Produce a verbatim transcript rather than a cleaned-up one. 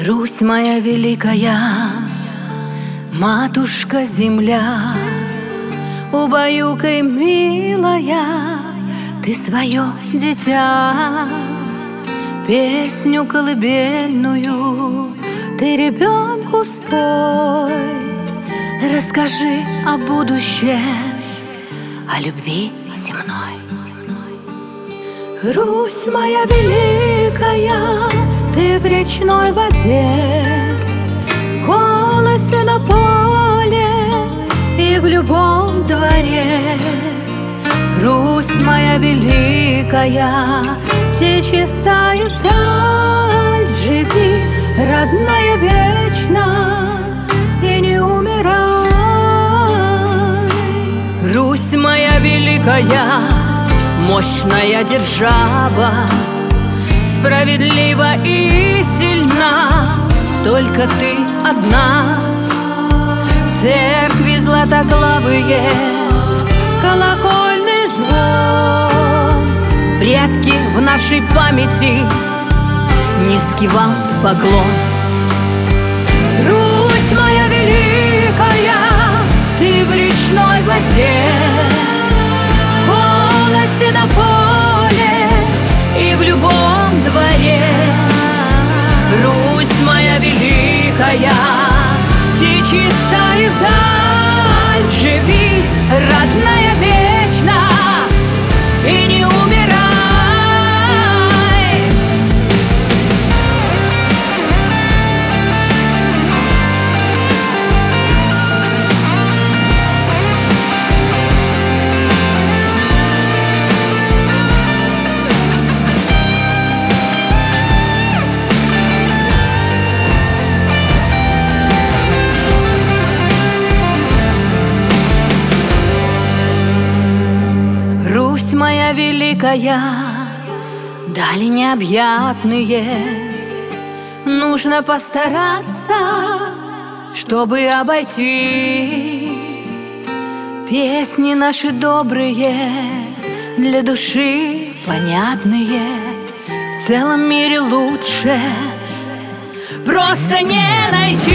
Русь моя великая, матушка-земля, убаюкай, милая, ты свое дитя. Песню колыбельную ты ребенку спой, расскажи о будущем, о любви земной. Русь моя великая, ты в речной воде, в колосе на поле и в любом дворе. Русь моя великая, где чистая вдаль, живи, родная, вечно и не умирай. Русь моя великая, мощная держава, справедлива и сильна, только ты одна. Церкви златоглавые, колокольный звон, предки в нашей памяти, низкий вам поклон. Русь моя великая, ты в речной воде, в колосе на поле и в любом дворе. Русь моя великая, ты чистая вдаль, живи, родная, вечно и не умирай. Русь моя великая, дали необъятные, нужно постараться, чтобы обойти. Песни наши добрые, для души понятные, в целом мире лучше просто не найти.